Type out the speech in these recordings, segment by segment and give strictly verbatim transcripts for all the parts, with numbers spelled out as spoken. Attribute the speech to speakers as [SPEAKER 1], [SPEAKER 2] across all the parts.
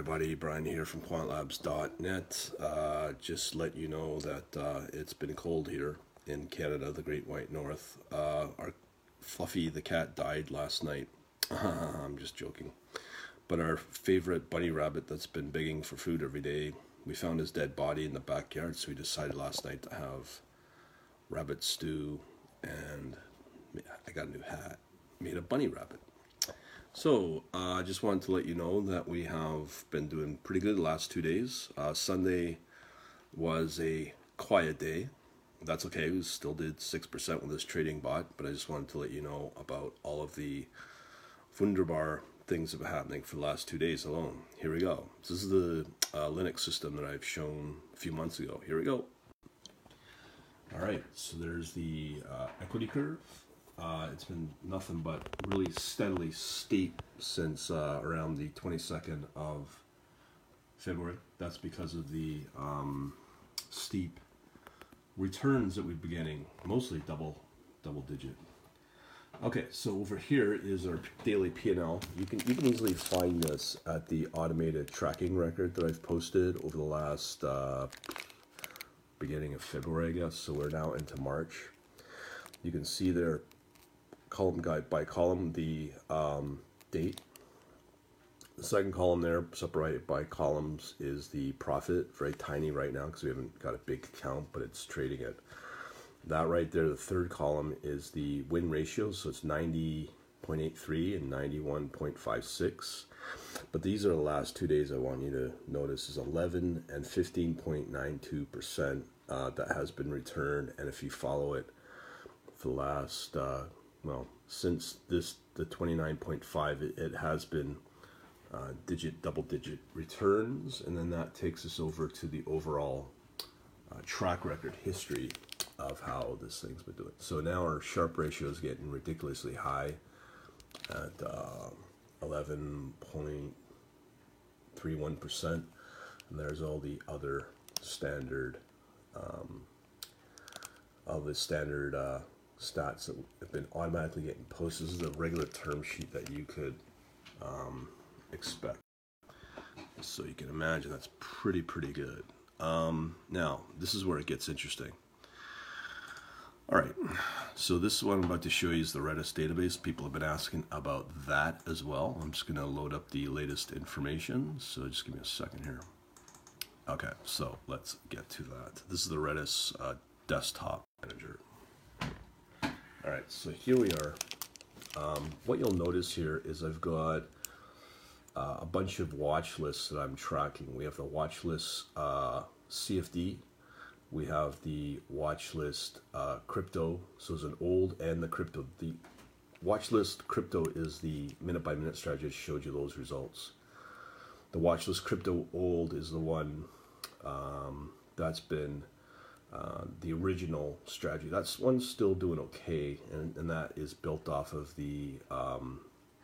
[SPEAKER 1] everybody, Brian here from quant labs dot net. Uh, just let you know that uh, it's been cold here in Canada, the Great White North. Uh, our Fluffy the cat died last night. I'm just joking. But our favorite bunny rabbit that's been begging for food every day, we found his dead body in the backyard, so we decided last night to have rabbit stew, and I got a new hat, made a bunny rabbit. So, I uh, just wanted to let you know that we have been doing pretty good the last two days. Uh, Sunday was a quiet day. That's okay, we still did six percent with this trading bot, but I just wanted to let you know about all of the wunderbar things that have been happening for the last two days alone. Here we go. This is the uh, Linux system that I've shown a few months ago. Here we go. All right, so there's the uh, equity curve. Uh, it's been nothing but really steadily steep since uh, around the twenty-second of February. That's because of the um, steep returns that we've been getting, mostly double double digit. Okay, so over here is our daily P and L. You can you can easily find this at the automated tracking record that I've posted over the last uh, beginning of February, I guess. So we're now into March. You can see there, column guide by column, the um, date. The second column there, separated by columns, is the profit. Very tiny right now because we haven't got a big count, but it's trading it. That right there, the third column, is the win ratio. So it's ninety point eight three and ninety-one point five six. But these are the last two days I want you to notice is eleven and fifteen point nine two percent uh, that has been returned. And if you follow it for the last, uh, well, since this, the twenty-nine point five, it, it has been uh, digit, double digit returns. And then that takes us over to the overall uh, track record history of how this thing's been doing. So now our Sharpe ratio is getting ridiculously high at uh, eleven point three one percent. And there's all the other standard, um, all the standard uh, stats that have been automatically getting posted. This is a regular term sheet that you could um, expect. So you can imagine that's pretty, pretty good. Um, now, this is where it gets interesting. All right, so this is what I'm about to show you is the Redis database. People have been asking about that as well. I'm just going to load up the latest information. So just give me a second here. Okay, so let's get to that. This is the Redis uh, desktop manager. All right, so here we are. Um, what you'll notice here is I've got uh, a bunch of watch lists that I'm tracking. We have the watch list uh, C F D. We have the watch list uh, crypto, so it's an old and the crypto. The watch list crypto is the minute by minute strategy. I just showed you those results. The watch list crypto old is the one um, that's been uh, the original strategy. That's one still doing okay, and, and that is built off of the um,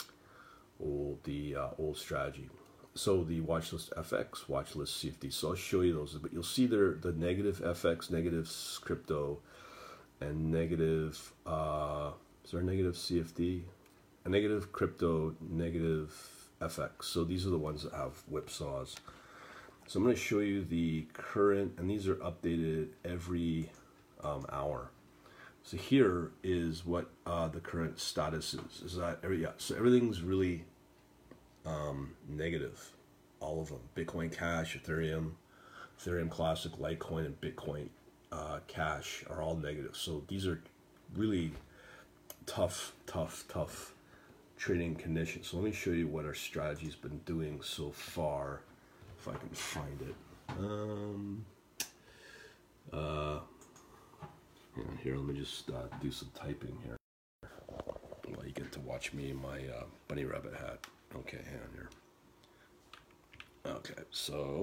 [SPEAKER 1] old the uh, old strategy. So the watchlist F X, watchlist C F D. So I'll show you those, but you'll see there the negative F X, negative crypto, and negative. Uh, is there a negative C F D? A negative crypto, negative F X. So these are the ones that have whipsaws. So I'm going to show you the current, and these are updated every um, hour. So here is what uh, the current status is. Is that every yeah? So everything's really Um, negative, all of them. Bitcoin Cash, Ethereum, Ethereum Classic, Litecoin, and Bitcoin uh, Cash are all negative. So these are really tough, tough, tough trading conditions. So let me show you what our strategy's been doing so far, if I can find it. Um, uh, yeah, here, let me just uh, do some typing here. Well, you get to watch me in my uh, bunny rabbit hat. Okay, hang on here. Okay, so,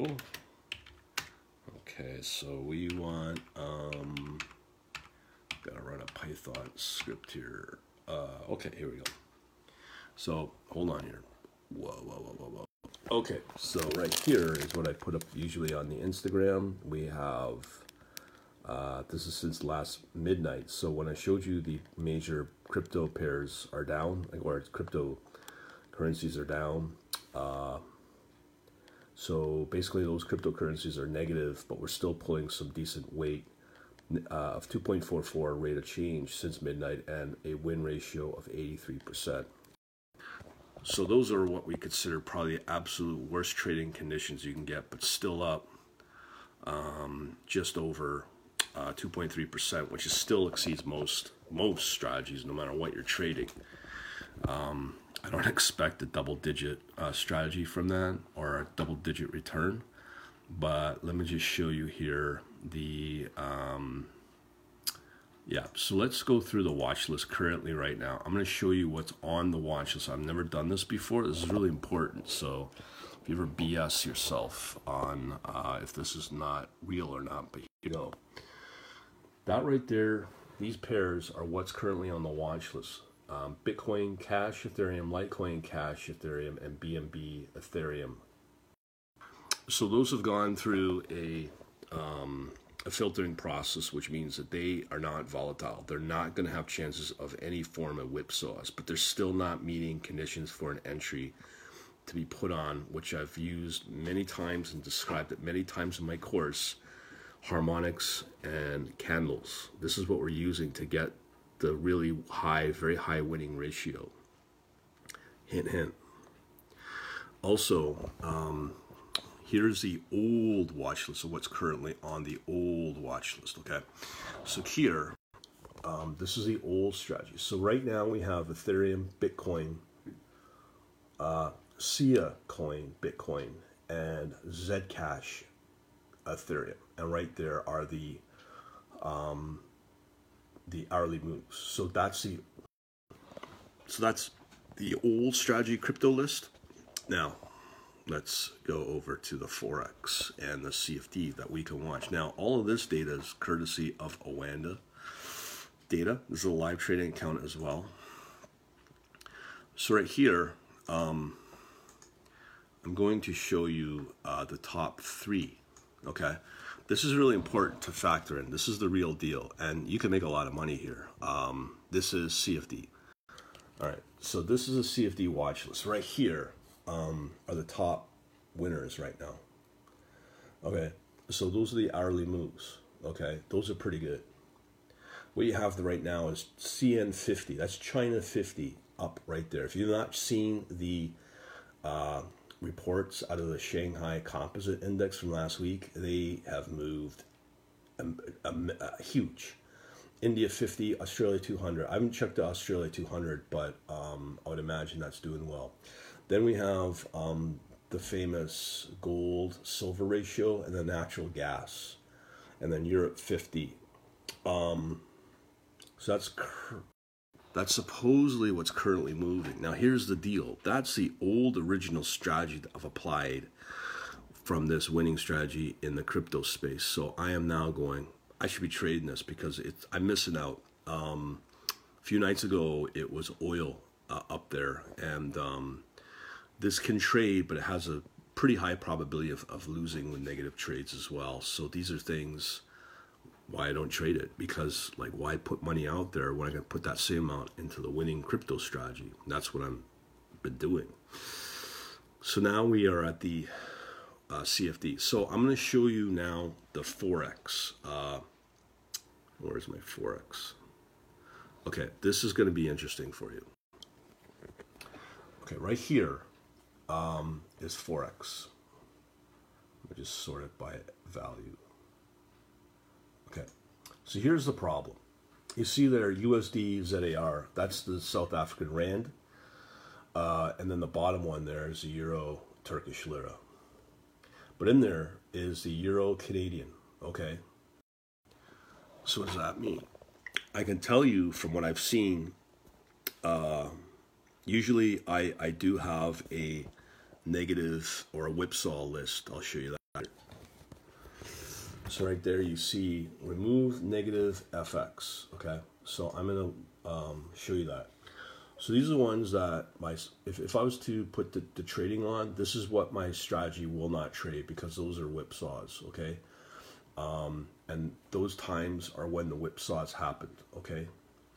[SPEAKER 1] okay, so we want, um, gotta run a Python script here. Uh, okay, here we go. So, hold on here. Whoa, whoa, whoa, whoa, whoa. Okay, so right here is what I put up usually on the Instagram. We have, uh, this is since last midnight. So when I showed you the major crypto pairs are down, or crypto currencies are down, uh, So basically those cryptocurrencies are negative, but we're still pulling some decent weight uh, of two point four four rate of change since midnight and a win ratio of eighty-three percent. So those are what we consider probably the absolute worst trading conditions you can get, but still up um, just over uh, two point three percent, which is still exceeds most most strategies, no matter what you're trading. Um, I don't expect a double-digit uh, strategy from that or a double-digit return, but let me just show you here the um, yeah. So let's go through the watch list currently right now. I'm going to show you what's on the watch list. I've never done this before. This is really important. So if you ever B S yourself on uh, if this is not real or not, but you know, that right there, these pairs are what's currently on the watch list. Um, Bitcoin Cash Ethereum, Litecoin Cash Ethereum, and B N B Ethereum. So those have gone through a um, a filtering process, which means that they are not volatile. They're not going to have chances of any form of whipsaws, but they're still not meeting conditions for an entry to be put on, which I've used many times and described it many times in my course, harmonics and candles. This is what we're using to get the really high, very high winning ratio. Hint, hint. Also, um, here's the old watch list of what's currently on the old watch list, okay? So here, um, this is the old strategy. So right now we have Ethereum, Bitcoin, uh, Sia Coin, Bitcoin, and Zcash, Ethereum. And right there are the um, the hourly moves. So that's the so that's the old strategy crypto list. Now, let's go over to the Forex and the C F D that we can watch. Now, all of this data is courtesy of Oanda data. This is a live trading account as well. So right here, um, I'm going to show you uh, the top three, okay? This is really important to factor in. This is the real deal, and you can make a lot of money here. Um, this is C F D. All right, so this is a C F D watch list. Right here um, are the top winners right now. Okay, so those are the hourly moves. Okay, those are pretty good. What you have right now is C N fifty. That's China fifty up right there. If you've not seen the uh, reports out of the Shanghai Composite Index from last week, they have moved um, um, uh, huge. India fifty, Australia two hundred. I haven't checked the Australia two hundred, but um, I would imagine that's doing well. Then we have um, the famous gold silver ratio and the natural gas, and then Europe fifty. Um, so that's cr- that's supposedly what's currently moving. Now here's the deal. That's the old original strategy that I've applied from this winning strategy in the crypto space. So I am now going, I should be trading this because it's, I'm missing out. Um, a few nights ago, it was oil uh, up there, and um, this can trade, but it has a pretty high probability of, of losing with negative trades as well. So these are things why I don't trade it, because like, why put money out there when I can put that same amount into the winning crypto strategy? And that's what I'm been doing. So now we are at the uh, C F D. So I'm going to show you now the Forex. Uh, where's my Forex? Okay, this is going to be interesting for you. Okay, right here um, is Forex. Let me just sort it by value. Okay, so here's the problem. You see there U S D Z A R, that's the South African Rand. Uh, and then the bottom one there is the Euro Turkish Lira. But in there is the Euro Canadian, okay? So what does that mean? I can tell you from what I've seen, uh, usually I, I do have a negative or a whipsaw list. I'll show you that. So right there you see remove negative F X, okay? So I'm gonna um, show you that. So these are the ones that my, if, if I was to put the, the trading on, this is what my strategy will not trade, because those are whipsaws, okay? Um, and those times are when the whipsaws happened, okay?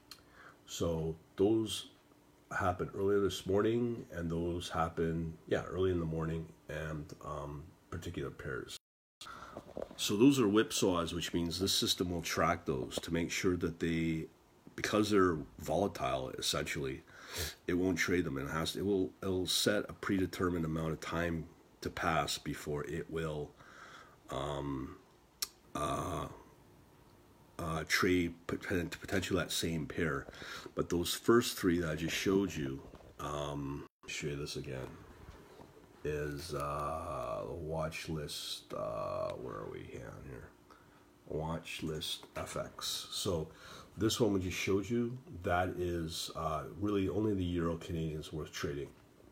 [SPEAKER 1] So those happened earlier this morning, and those happened, yeah, early in the morning, and um, particular pairs. So those are whipsaws, which means this system will track those to make sure that they, because they're volatile, essentially, it won't trade them. And it has, it will, it'll set a predetermined amount of time to pass before it will um, uh, uh, trade potentially that same pair. But those first three that I just showed you, um, let me show you this again, is uh, the watch list, uh, where are we here? Watch list F X. So this one we just showed you, that is uh, really only the Euro Canadian is worth trading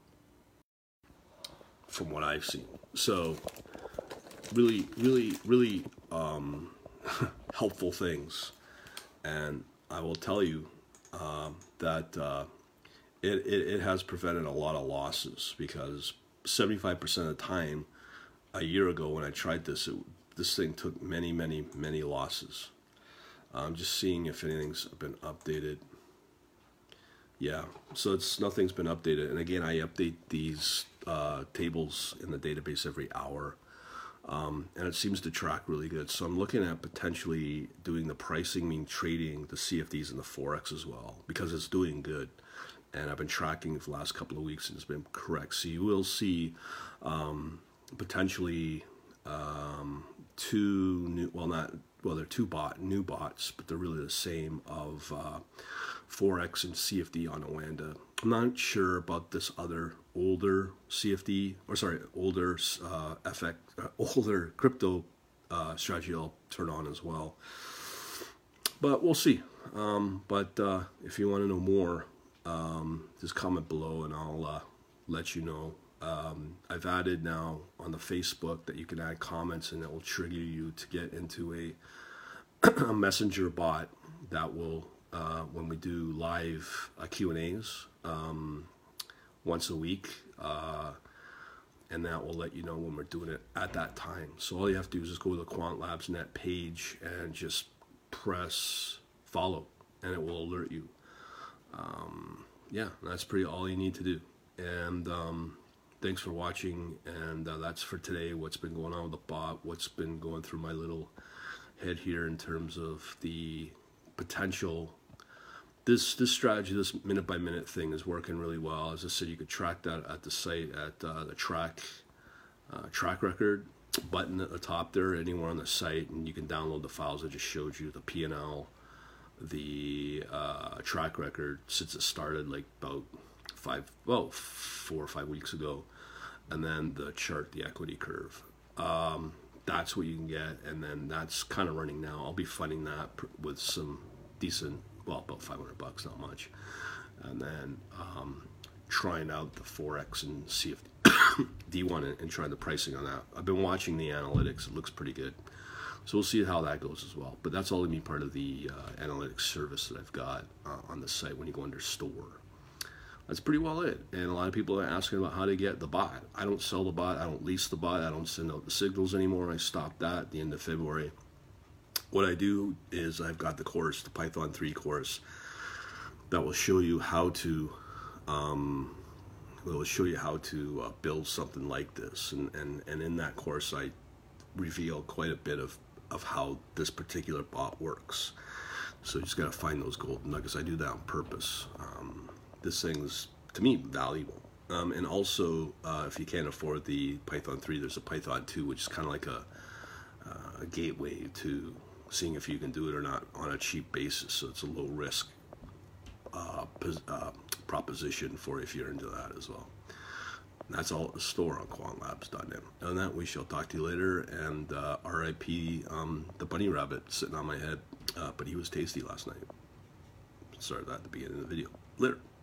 [SPEAKER 1] from what I've seen. So really, really, really um, helpful things. And I will tell you uh, that uh, it, it, it has prevented a lot of losses, because seventy-five percent of the time, a year ago when I tried this, it, this thing took many, many, many losses. I'm just seeing if anything's been updated. Yeah, so it's nothing's been updated. And again, I update these uh, tables in the database every hour. Um, and it seems to track really good. So I'm looking at potentially doing the pricing, mean trading the C F Ds and the Forex as well, because it's doing good. And I've been tracking it for the last couple of weeks and it's been correct. So you will see um, potentially um, two new, well not, well they're two bot, new bots, but they're really the same of uh, Forex and C F D on Oanda. I'm not sure about this other older C F D, or sorry, older uh, F X, uh, older crypto uh, strategy I'll turn on as well. But we'll see. Um, but uh, if you want to know more, um, just comment below and I'll uh, let you know. Um, I've added now on the Facebook that you can add comments and it will trigger you to get into a, a messenger bot that will, uh, when we do live uh, Q and A's um, once a week, uh, and that will let you know when we're doing it at that time. So all you have to do is just go to the Quant Labs Net page and just press follow and it will alert you. Um, yeah, that's pretty all you need to do. And um, thanks for watching, and uh, that's for today. What's been going on with the bot, what's been going through my little head here in terms of the potential. This this strategy, this minute by minute thing is working really well. As I said, you could track that at the site at uh, the track uh, track record button at the top there, anywhere on the site, and you can download the files I just showed you, the P and L, the uh, track record since it started like about five, well, four or five weeks ago, and then the chart, the equity curve. Um, that's what you can get, and then that's kind of running now. I'll be funding that with some decent, well, about five hundred bucks, not much, and then um, trying out the Forex and C F D one and, and trying the pricing on that. I've been watching the analytics; it looks pretty good. So we'll see how that goes as well. But that's all going to be part of the uh, analytics service that I've got uh, on the site when you go under store. That's pretty well it. And a lot of people are asking about how to get the bot. I don't sell the bot. I don't lease the bot. I don't send out the signals anymore. I stopped that at the end of February. What I do is I've got the course, the Python three course, that will show you how to um, will show you how to uh, build something like this. And, and, and in that course, I reveal quite a bit of of how this particular bot works. So you just got to find those golden nuggets. I do that on purpose. Um, this thing's, to me, valuable. Um, and also, uh, if you can't afford the Python three, there's a Python two, which is kind of like a, uh, a gateway to seeing if you can do it or not on a cheap basis. So it's a low risk uh, uh, proposition for if you're into that as well. That's all at the store on quant labs dot net. Other than that, we shall talk to you later. And uh, R I P um, the bunny rabbit sitting on my head. Uh, but he was tasty last night. Started that at the beginning of the video. Later.